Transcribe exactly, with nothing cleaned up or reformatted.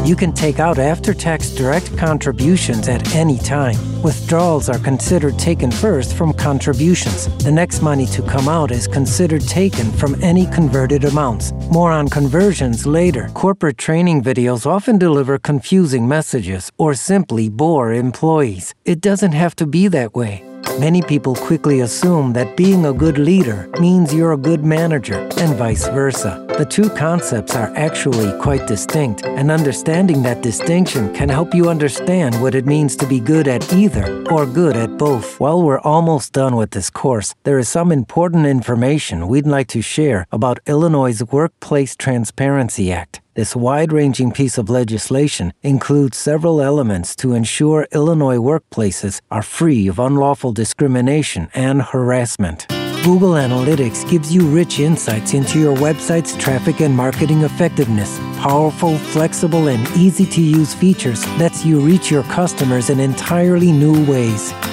You can take out after-tax direct contributions at any time. Withdrawals are considered taken first from contributions. The next money to come out is considered taken from any converted amounts. More on conversions later. Corporate training videos often deliver confusing messages or simply bore employees. It doesn't have to be that way. Many people quickly assume that being a good leader means you're a good manager, and vice versa. The two concepts are actually quite distinct, and understanding that distinction can help you understand what it means to be good at either or good at both. While we're almost done with this course, there is some important information we'd like to share about Illinois' Workplace Transparency Act. This wide-ranging piece of legislation includes several elements to ensure Illinois workplaces are free of unlawful discrimination and harassment. Google Analytics gives you rich insights into your website's traffic and marketing effectiveness. Powerful, flexible, and easy-to-use features lets you reach your customers in entirely new ways.